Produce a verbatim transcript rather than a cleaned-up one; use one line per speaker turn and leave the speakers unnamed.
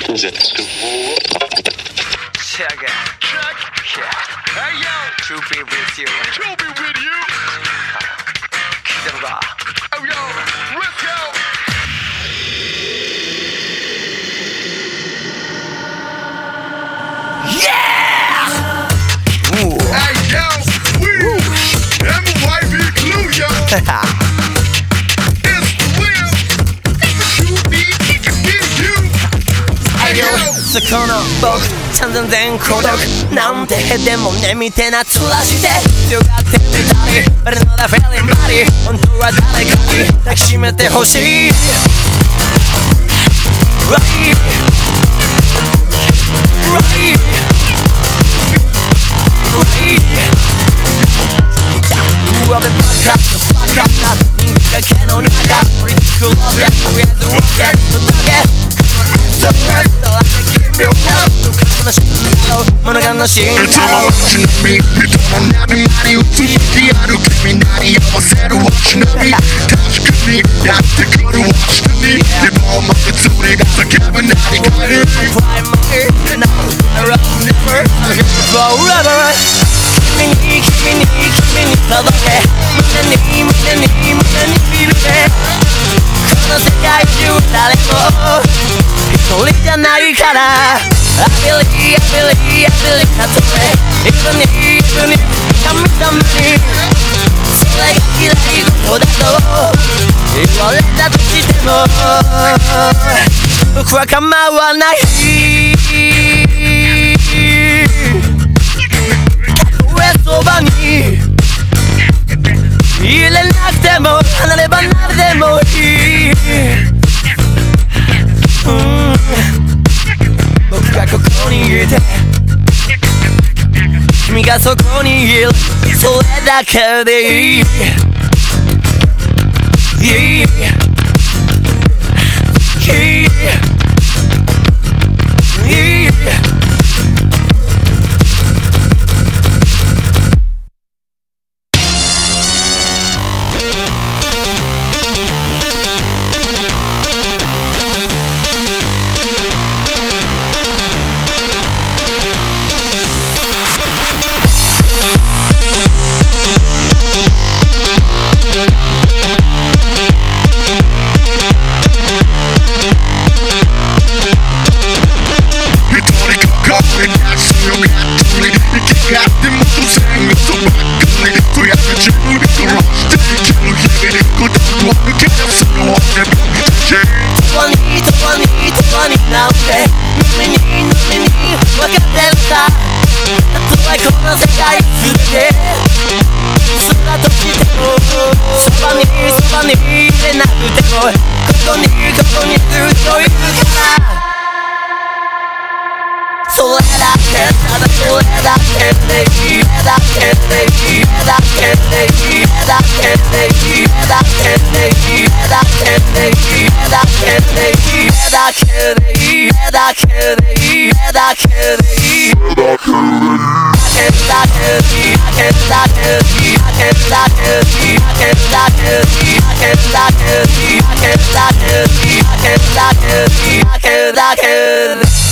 Check it. Check. Hey yo. To be with you. To be with you. 聞いてるか? Oh yo. Let's go. Yeah. Ooh. Hey yo. We. M Y B Clue yo. It's real. To be, it can be you. Hey yo.
そこの僕ちゃん全然孤独なんてでもねみてなつらして強がってみたり俺のだフェリーバディ本当は誰かに抱きしめてほしい Right Right Right うわべバカバカな人間けの中プリティクローでとりあえずワッケットだけSo first all I can give you help物悲しいんだろう
It's all watching me 人の波間に映ってやる君なり合わせる Watch me 確かにやってくる Watch me でもまたそれが叫ぶ何かに
Fly my ear and I was gonna run never I'm here forever 君に君に君に届け胸に胸に胸にビビれこの世界中誰も一人じゃないから I believe, I believe, I believe たとえ Even if, even if 神様にそれが嫌い事だと言われたとしても僕は構わないたとえそばにいれなくても離れ離れでもいい、うん僕がここにいて君がそこにいるそれだけでいい、いい、いいI